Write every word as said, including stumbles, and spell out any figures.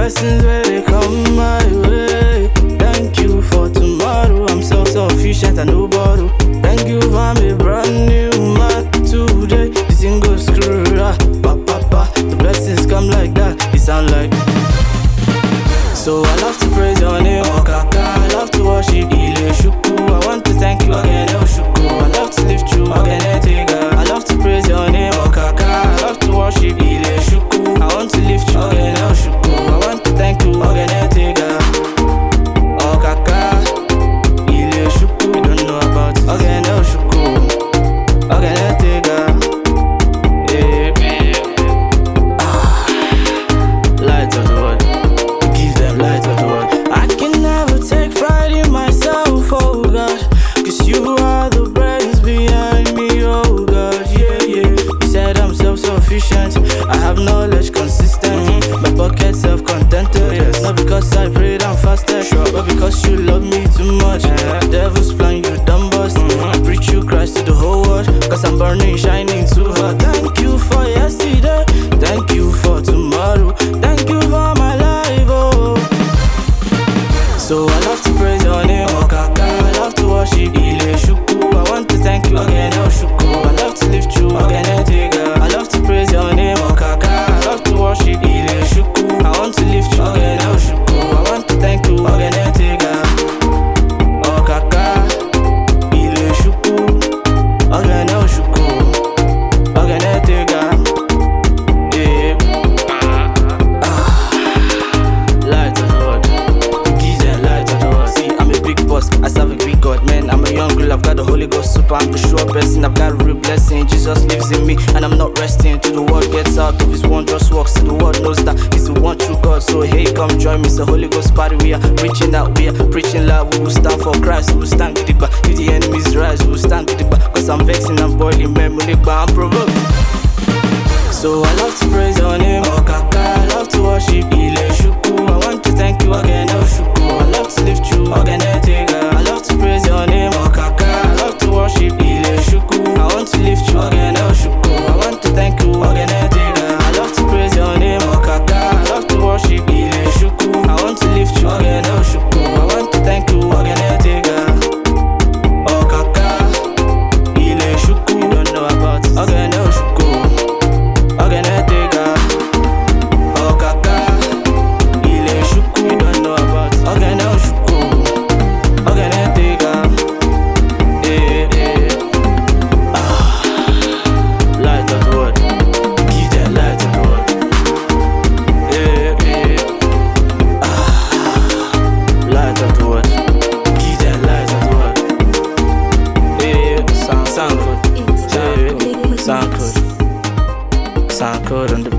blessings where they come my way. Thank you for tomorrow. I'm so sufficient and no borrow. Thank you for me brand new man today. This thing goes screw ah, pa pa pa. The blessings come like that. It sound like. So I love to praise your name, oh Kaka. I love to worship Ile Shuku. I want to thank you again, El Shuku. I love to lift you again, Etega. I love to praise your name, oh Kaka. I love to worship Ile Shuku. I want to lift you again, El Shuku. I want to thank you again, Etega. Oh Kaka, Ile Shuku. You don't know about it. Again, El Shuku. Again, Etega. Yeah. Ah. Light of the world. Light of the world. I can never take pride in myself, oh God, cause you are the brains behind me, oh God, yeah, yeah. You said I'm self-sufficient, I have knowledge consistent, mm-hmm. My pocket self-contented, yes. Not because I prayed and fasted, sure. But because you love me too much, yeah. Devil's plan, you dumb bust, mm-hmm. I preach you Christ to the whole world, cause I'm burning, shining too hot. Thank you for yesterday, thank you for tomorrow, thank you for my life, oh. So I love to praise your name, oh Kaka. I love to worship Ile Shuku. I want to thank you again, El Shuku. I love to lift you again, Etega. I love to praise your name, oh Kaka. I love to worship Ile Shuku. I want to lift you again, El Shuku. I want to thank you again, Etega. Oh Kaka, Ile Shuku. Again, El Shuku. Again, Etega. Yeah. Ah. Light of the world. I serve a big God, man. I'm a young girl, I've got the Holy Ghost super. I'm the sure blessing, I've got a real blessing. Jesus lives in me, and I'm not resting till the world gets out of his wondrous works. So the world knows that he's the one true God. So hey, come join me, it's a Holy Ghost party. We are reaching out, we are preaching loud. We will stand for Christ, we will stand with the back. If the enemies rise, we will stand with the back. Cause I'm vexing, I'm boiling, man, I'm provoked. So I love to praise your name, oh Kaka. I love to worship Ile Shuku. I want to thank you again, El Shuku. I love to lift you again, Etega. I love to praise your name, oh Kaka. I love to worship Ile Shuku. I want to lift you again, El Shuku. I want to thank you again, Etega. I love to praise your name, oh Kaka. I love to worship Ile Shuku. I want to lift you again, El Shuku. I want to thank you again, Etega. Oh Kaka, Ile Shuku. You don't know about it. Again, El Shuku. Again, Etega. Oh Kaka, Ile Shuku. You don't know about it. Again, El Shuku. Again, Etega. Yeah, yeah. Ah. Light of the world. Give that light of the world. Yeah, yeah. Ah. Light of the world. Give that light of the world. Yeah, sound, sound good. Yeah, sound good. Sound good on the